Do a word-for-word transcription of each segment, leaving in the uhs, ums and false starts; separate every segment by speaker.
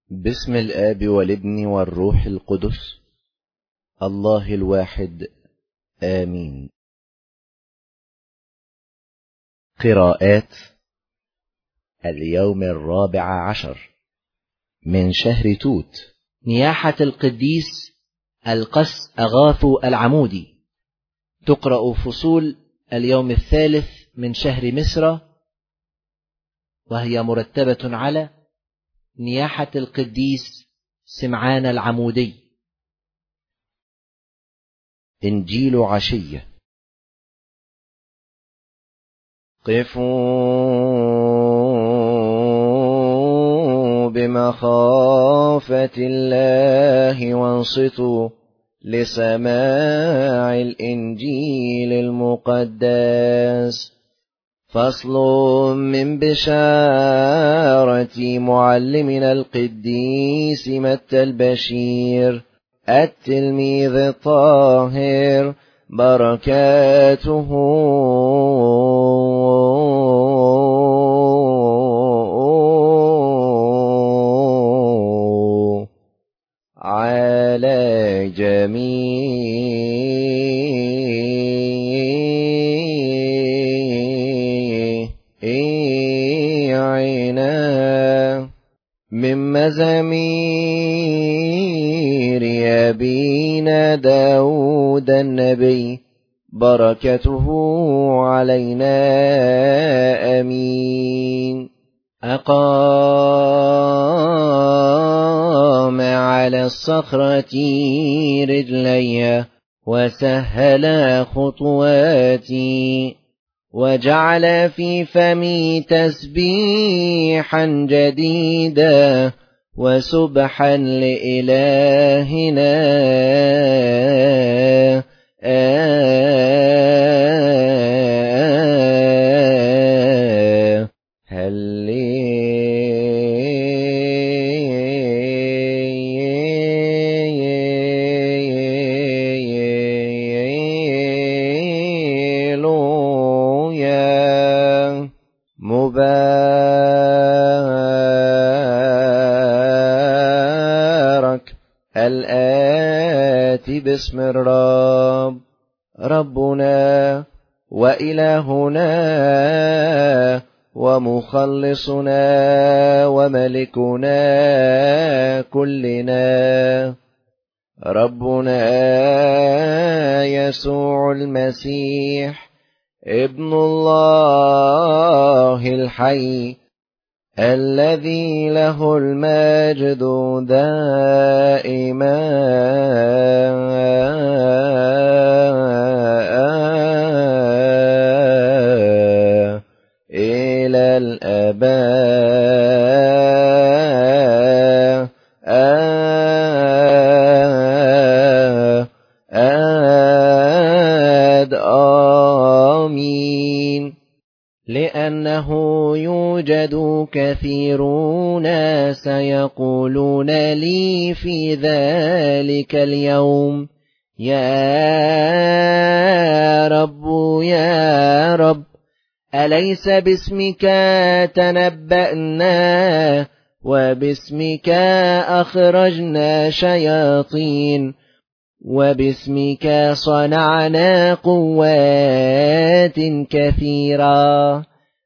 Speaker 1: باسم الآب والابن والروح القدس الله الواحد آمين. قراءات اليوم الرابع عشر من شهر توت.
Speaker 2: نياحة القديس القس أغاثو العمودي. تقرأ فصول اليوم الثالث من شهر مصر، وهي مرتبة على نياحة القديس سمعان العمودي.
Speaker 1: إنجيل عشية. قفوا بمخافة الله وانصتوا لسماع الإنجيل المقدس. فصل من بشارة معلمنا القديس متى البشير التلميذ الطاهر، بركاته على جميعنا. من مزامير أبينا داود النبي، بركته علينا آمين. أقام على الصخرة رجلي وسهل خطواتي، وجعل في فمي تسبيحا جديدا وسبحا لإلهنا. مبارك الآتي باسم الرب، ربنا وإلهنا ومخلصنا وملكنا كلنا، ربنا يسوع المسيح ابن الله الحي، الذي له المجد دائما إلى الآباء آمين. لأنه يوجد كثيرون سيقولون لي في ذلك اليوم: يا رب يا رب، أليس باسمك تنبأنا وباسمك أخرجنا شياطين وباسمك صنعنا قوات كثيرة؟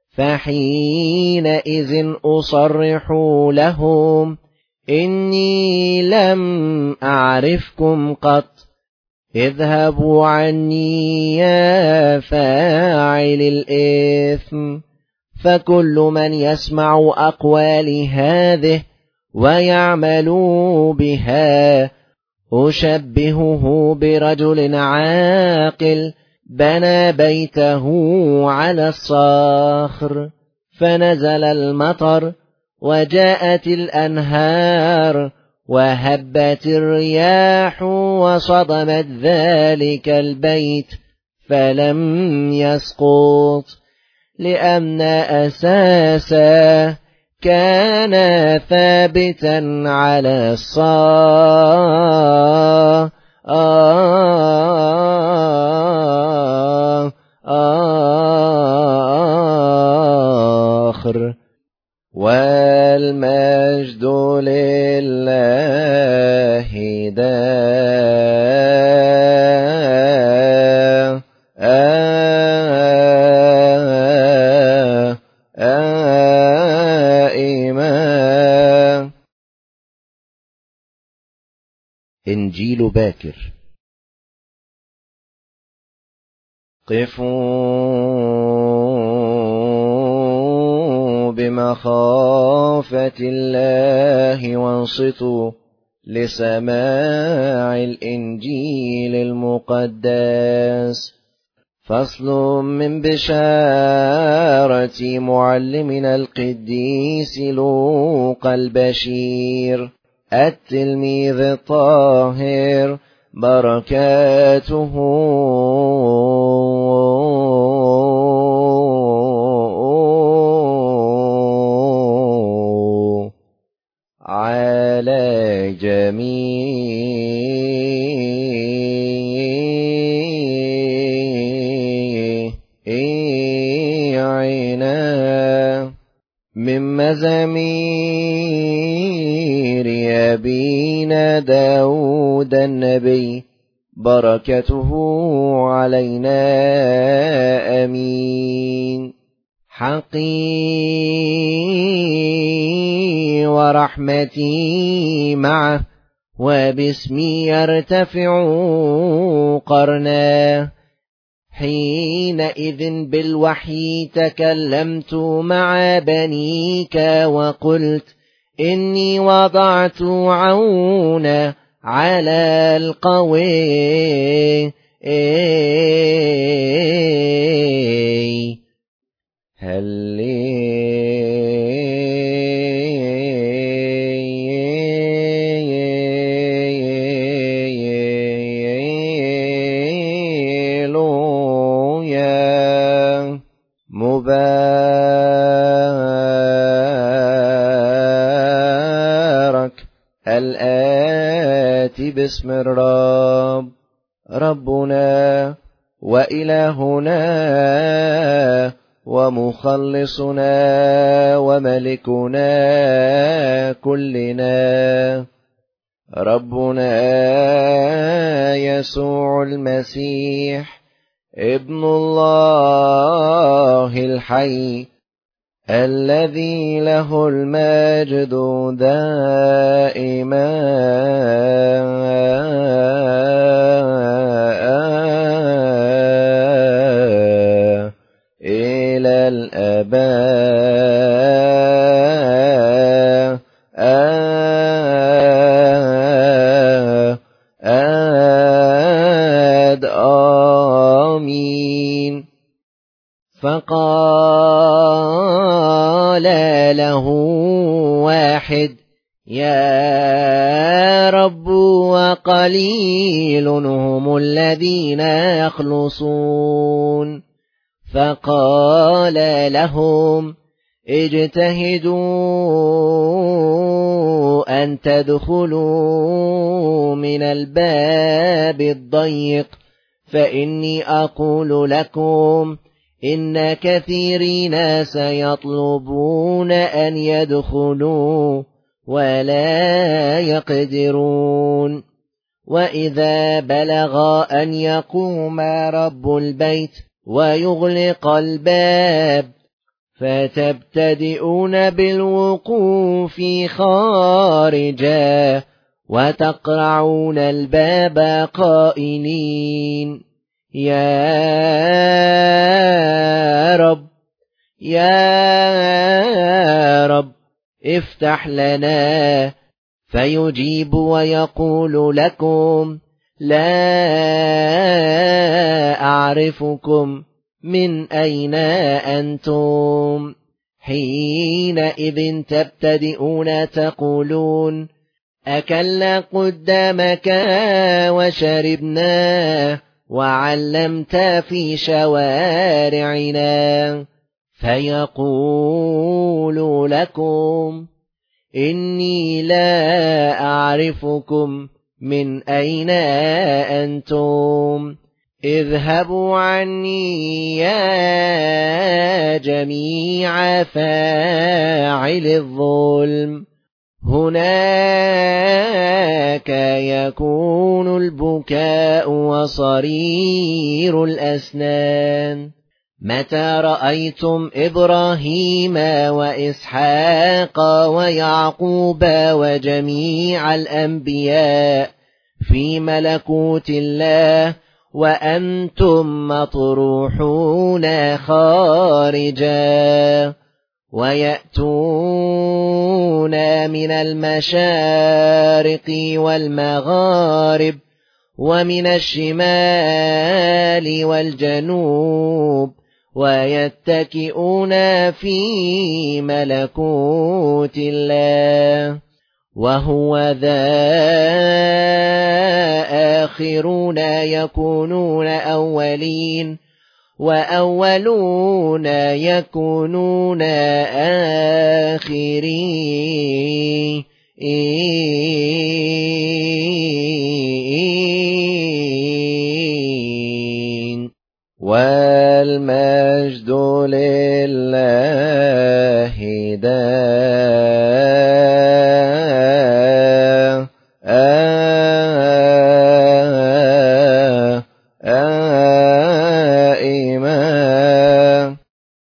Speaker 1: فحينئذ أصرح لهم: إني لم أعرفكم قط، اذهبوا عني يا فاعل الإثم. فكل من يسمع أقوالي هذه ويعمل بها أشبهه برجل عاقل بنى بيته على الصخر، فنزل المطر وجاءت الأنهار وهبت الرياح وصدمت ذلك البيت فلم يسقط، لأن أساسه كان ثابتا على الصخر.
Speaker 3: المجد لله دائما.
Speaker 2: إنجيل باكر.
Speaker 3: قفوا بمخافة الله وانصتوا لسماع الإنجيل المقدس. فصل من بشارة معلمنا القديس لوقا البشير التلميذ الطاهر، بركاته على جميعنا. من مزامير أبينا داود النبي، بركته علينا آمين. حقي ورحمتي معه، وباسمي يرتفع قرنا. حينئذ بالوحي تكلمت مع بنيك وقلت إني وضعت عونا على القوي. هللويا. مبارك الآتي باسم الرب، ربنا وإلهنا ومخلصنا وملكنا كلنا، ربنا يسوع المسيح ابن الله الحي، الذي له المجد دائما إلى الآباء. آمين. فقال له واحد: يا رب، وقليل هم الذين يخلصون. فقال لهم: اجتهدوا أن تدخلوا من الباب الضيق، فإني أقول لكم إن كثيرين سيطلبون أن يدخلوا ولا يقدرون. وإذا بلغ أن يقوم رب البيت ويغلق الباب، فتبتدئون بالوقوف خارجا وتقرعون الباب قائلين: يا رب، يا رب، افتح لنا. فيجيب ويقول لكم: لا أعرفكم، من أين أنتم؟ حينئذ تبتدئون تقولون: أكلنا قدامك وشربنا وعلمت في شوارعنا. فيقول لكم: إني لا أعرفكم، من أين أنتم؟ اذهبوا عني يا جميع فاعل الظلم، هناك يكون البكاء وصرير الأسنان. متى رأيتم إبراهيم وإسحاق ويعقوب وجميع الأنبياء في ملكوت الله وأنتم مطروحون خارجا، ويأتون من المشارق والمغارب ومن الشمال والجنوب، ويتكئون في ملكوت الله، وهو ذا آخرون يكونون أولين، وأولون يكونون آخرين. والمجد لله دائما.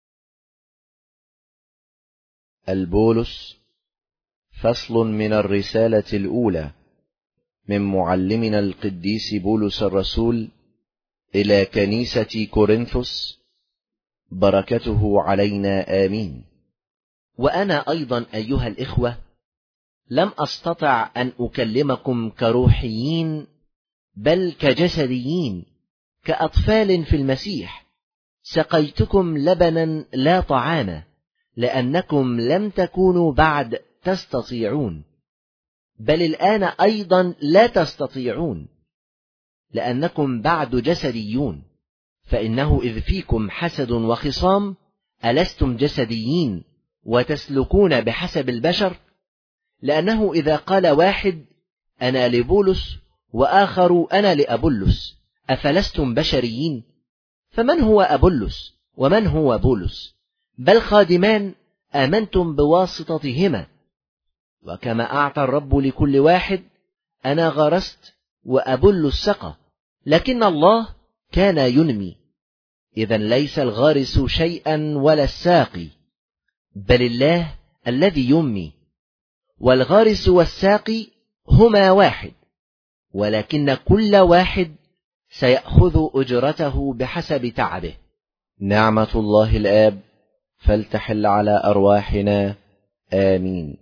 Speaker 1: البولس، فصل من الرسالة الأولى من معلمنا القديس بولس الرسول إلى كنيسة كورنثوس، بركته علينا آمين.
Speaker 3: وأنا أيضا أيها الإخوة لم أستطع أن أكلمكم كروحيين بل كجسديين، كأطفال في المسيح. سقيتكم لبنا لا طعاما، لأنكم لم تكونوا بعد تستطيعون، بل الآن أيضا لا تستطيعون، لأنكم بعد جسديون. فإنه إذ فيكم حسد وخصام ألستم جسديين وتسلكون بحسب البشر؟ لأنه إذا قال واحد أنا لبولس وآخر أنا لأبولس، أفلستم بشريين؟ فمن هو أبولس ومن هو بولس؟ بل خادمان آمنتم بواسطتهما. وكما أعطى الرب لكل واحد، أنا غرست وأبولس سقى، لكن الله كان ينمي. إذن ليس الغارس شيئا ولا الساقي، بل الله الذي ينمي. والغارس والساقي هما واحد، ولكن كل واحد سيأخذ أجرته بحسب تعبه.
Speaker 1: نعمة الله الآب فلتحل على أرواحنا آمين.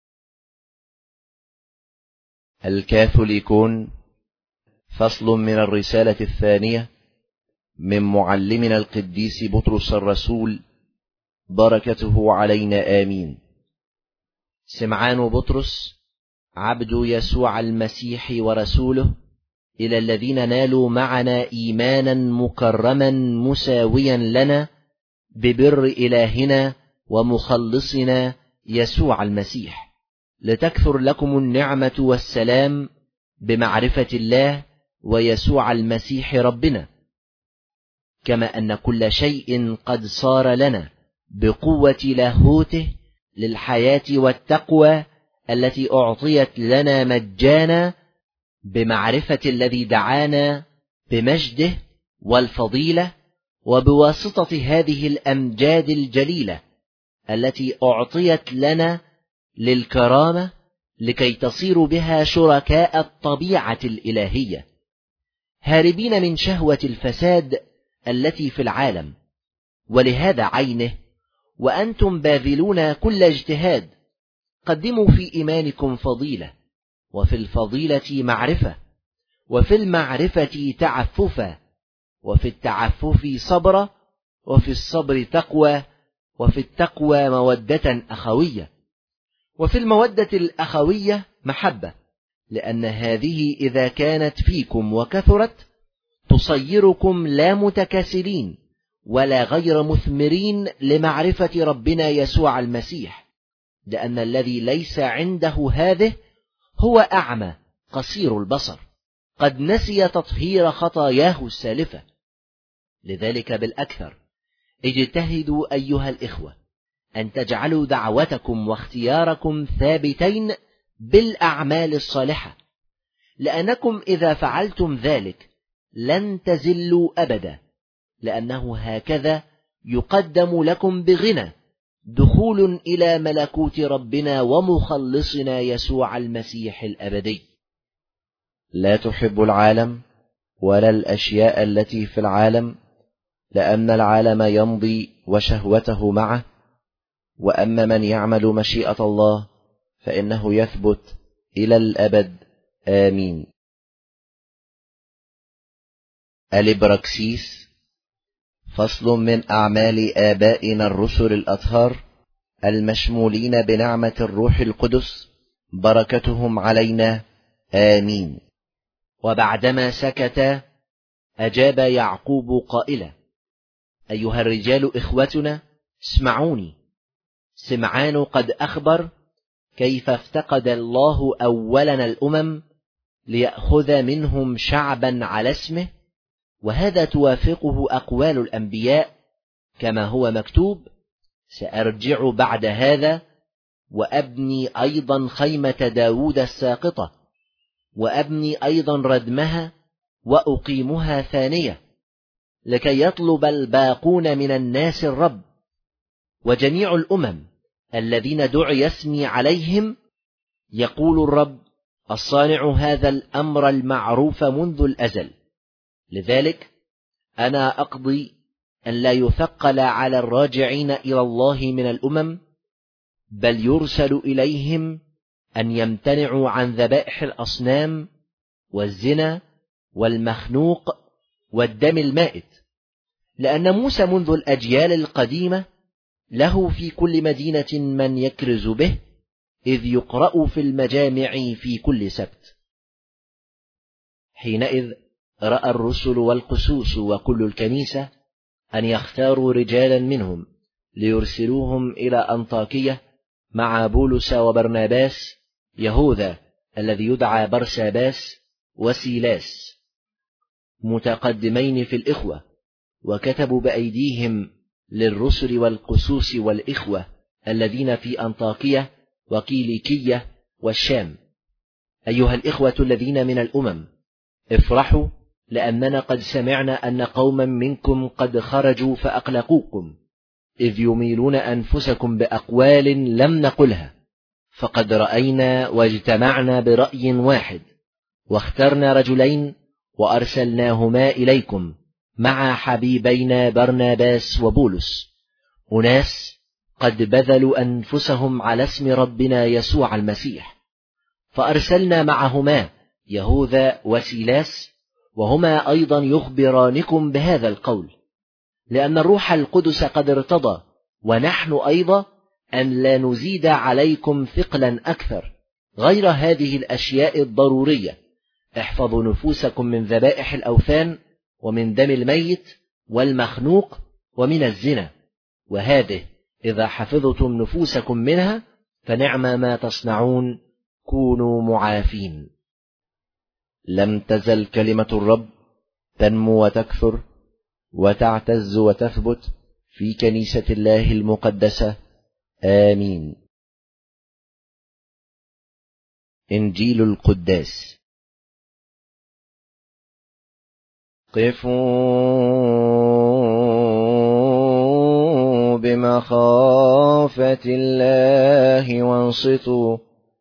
Speaker 1: الكاثوليكون، فصل من الرسالة الثانية من معلمنا القديس بطرس الرسول، بركته علينا آمين.
Speaker 3: سمعان بطرس، عبد يسوع المسيح ورسوله، إلى الذين نالوا معنا إيمانا مكرما مساويا لنا ببر إلهنا ومخلصنا يسوع المسيح، لتكثر لكم النعمة والسلام بمعرفة الله ويسوع المسيح ربنا، كما أن كل شيء قد صار لنا بقوة لاهوته للحياة والتقوى التي أعطيت لنا مجانا بمعرفة الذي دعانا بمجده والفضيلة، وبواسطة هذه الأمجاد الجليلة التي أعطيت لنا للكرامة، لكي تصيروا بها شركاء الطبيعة الإلهية، هاربين من شهوة الفساد التي في العالم. ولهذا عينه وأنتم باذلون كل اجتهاد، قدموا في إيمانكم فضيلة، وفي الفضيلة معرفة، وفي المعرفة تعففا، وفي التعفف صبرا، وفي الصبر تقوى، وفي التقوى مودة أخوية، وفي المودة الأخوية محبة، لأن هذه إذا كانت فيكم وكثرت تصيركم لا متكاسلين ولا غير مثمرين لمعرفة ربنا يسوع المسيح، لأن الذي ليس عنده هذه هو أعمى قصير البصر، قد نسي تطهير خطاياه السالفة، لذلك بالأكثر اجتهدوا أيها الإخوة أن تجعلوا دعوتكم واختياركم ثابتين بالأعمال الصالحة، لأنكم إذا فعلتم ذلك لن تزلوا أبدا، لأنه هكذا يقدم لكم بغنى دخول إلى ملكوت ربنا ومخلصنا يسوع المسيح الأبدي.
Speaker 2: لا تحب العالم ولا الأشياء التي في العالم، لأن العالم يمضي وشهوته معه، وأما من يعمل مشيئة الله فإنه يثبت إلى الأبد. آمين.
Speaker 1: الإبراكسيس، فصل من أعمال آبائنا الرسل الأطهار المشمولين بنعمة الروح القدس، بركتهم علينا. آمين.
Speaker 3: وبعدما سكت أجاب يعقوب قائلا: أيها الرجال إخوتنا اسمعوني. سمعان قد أخبر كيف افتقد الله أولا الأمم ليأخذ منهم شعبا على اسمه، وهذا توافقه أقوال الأنبياء كما هو مكتوب: سأرجع بعد هذا وأبني أيضا خيمة داود الساقطة، وأبني أيضا ردمها وأقيمها ثانية، لكي يطلب الباقون من الناس الرب، وجميع الأمم الذين دعي اسمي عليهم، يقول الرب الصانع هذا الأمر المعروف منذ الأزل. لذلك أنا أقضي أن لا يثقل على الراجعين إلى الله من الأمم، بل يرسل إليهم أن يمتنعوا عن ذبائح الأصنام والزنا والمخنوق والدم المائت، لأن موسى منذ الأجيال القديمة له في كل مدينة من يكرز به، إذ يقرأ في المجامع في كل سبت. حينئذ رأى الرسل والقسوس وكل الكنيسة أن يختاروا رجالا منهم ليرسلوهم إلى أنطاكية مع بولس وبرناباس، يهوذا الذي يدعى برساباس وسيلاس، متقدمين في الإخوة، وكتبوا بأيديهم للرسل والقسوس والإخوة الذين في أنطاكية وكيليكية والشام: أيها الإخوة الذين من الأمم، افرحوا، لأننا قد سمعنا أن قوما منكم قد خرجوا فأقلقوكم، إذ يميلون أنفسكم بأقوال لم نقلها، فقد رأينا واجتمعنا برأي واحد، واخترنا رجلين وأرسلناهما إليكم مع حبيبينا برناباس وبولس، أناس قد بذلوا أنفسهم على اسم ربنا يسوع المسيح. فأرسلنا معهما يهوذا وسيلاس، وهما أيضا يخبرانكم بهذا القول، لأن الروح القدس قد ارتضى ونحن أيضا أن لا نزيد عليكم ثقلا أكثر غير هذه الأشياء الضرورية: احفظوا نفوسكم من ذبائح الأوثان ومن دم الميت والمخنوق ومن الزنا، وهذه إذا حفظتم نفوسكم منها فنعم ما تصنعون، كونوا معافين.
Speaker 2: لم تزل كلمة الرب تنمو وتكثر وتعتز وتثبت في كنيسة الله المقدسة. آمين.
Speaker 1: إنجيل القداس.
Speaker 2: قفوا بمخافة الله وانصتوا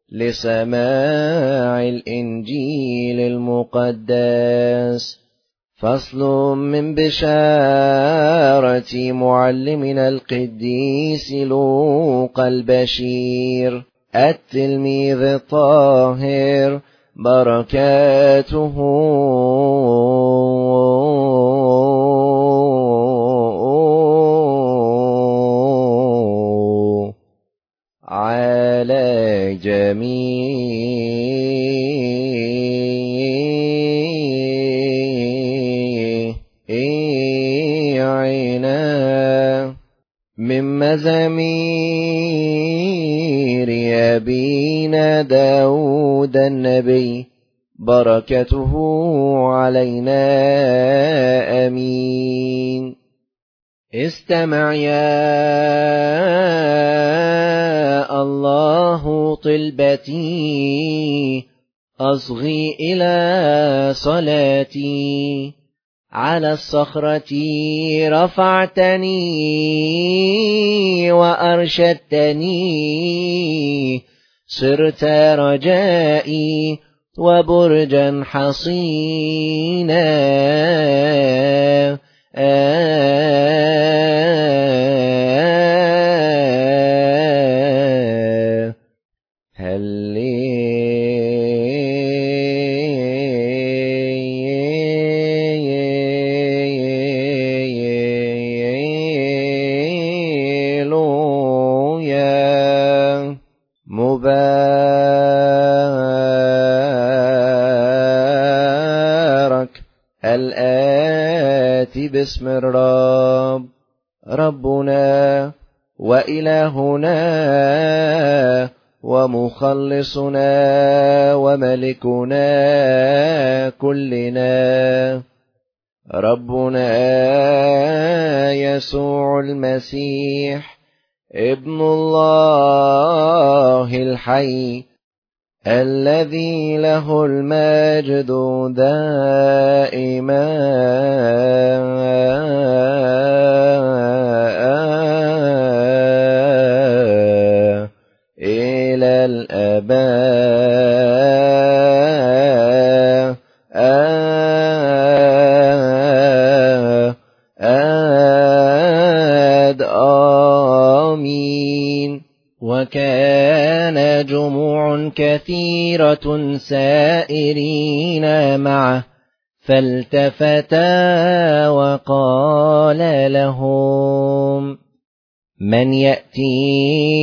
Speaker 2: لسماع الإنجيل المقدس. فصل من بشارة معلمنا القديس لوقا البشير التلميذ الطاهر، بركاته على جميعنا. من مزامير أبينا داود النبي، بركته علينا آمين.
Speaker 3: استمع يا الله طلبتي، أصغي إلى صلاتي. على الصخرة رفعتني وأرشدتني، صرت رجائي وبرجا حصينا.
Speaker 2: هللويا. مبارك الآتي باسم الرب، ربنا وإلهنا ومخلصنا وملكنا كلنا، ربنا يسوع المسيح ابن الله الحي، الذي له المجد دائما إلى الآباء آمين. وكان جموع كثيرة سائرين معه، فالتفتا وقال لهم: من يأتي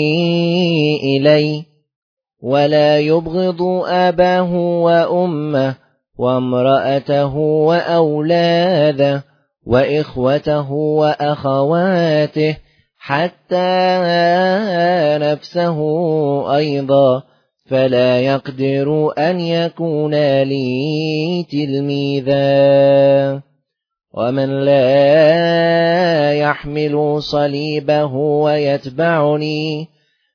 Speaker 2: إلي ولا يبغض أباه وأمه وامرأته وأولاده وإخوته وأخواته حتى نفسه أيضا، فلا يقدر أن يكون لي تلميذا. ومن لا يحمل صليبه ويتبعني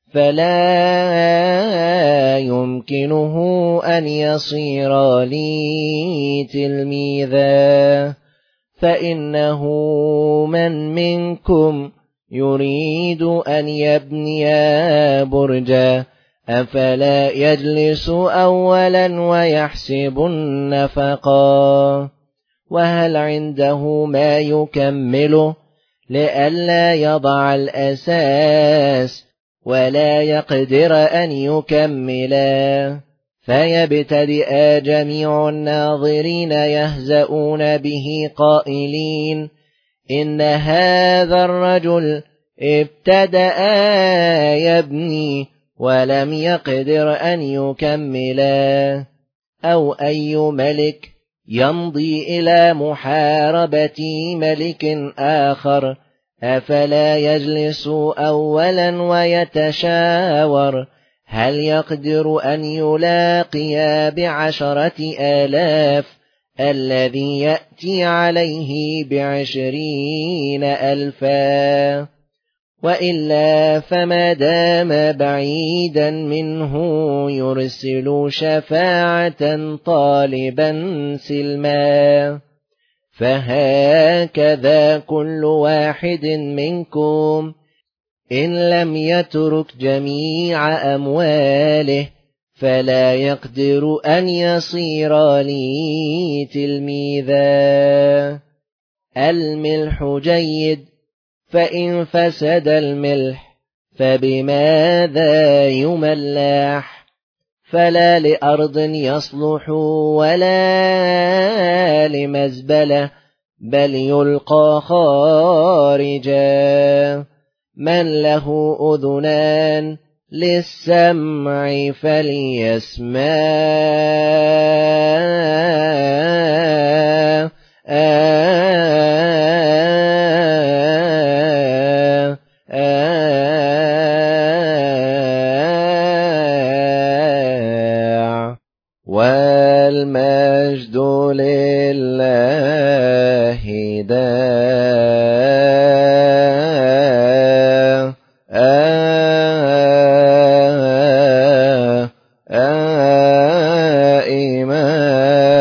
Speaker 2: فلا يمكنه أن يصير لي تلميذا. فإنه من منكم يريد أن يبني برجا، أفلا يجلس أولا ويحسب النفقا، وهل عنده ما يكمله لئلا يضع الأساس ولا يقدر أن يكملا؟ فيبتدئ جميع الناظرين يهزؤون به قائلين: إن هذا الرجل ابتدأ يبني ولم يقدر أن يكملا. أو أي ملك يمضي إلى محاربة ملك آخر، أفلا يجلس أولا ويتشاور هل يقدر أن يلاقي بعشرة آلاف الذي يأتي عليه بعشرين ألفا؟ وإلا فما دام بعيدا منه يرسل شفاعة طالبا سلما. فهكذا كل واحد منكم إن لم يترك جميع أمواله فلا يقدر أن يصير لي تلميذا. الملح جيد، فإن فسد الملح فبماذا يملح؟ فلا لأرض يصلح ولا لمزبلة، بل يلقى خارجا. من له أذنان للسمع فليسمع. والمجد لله دائما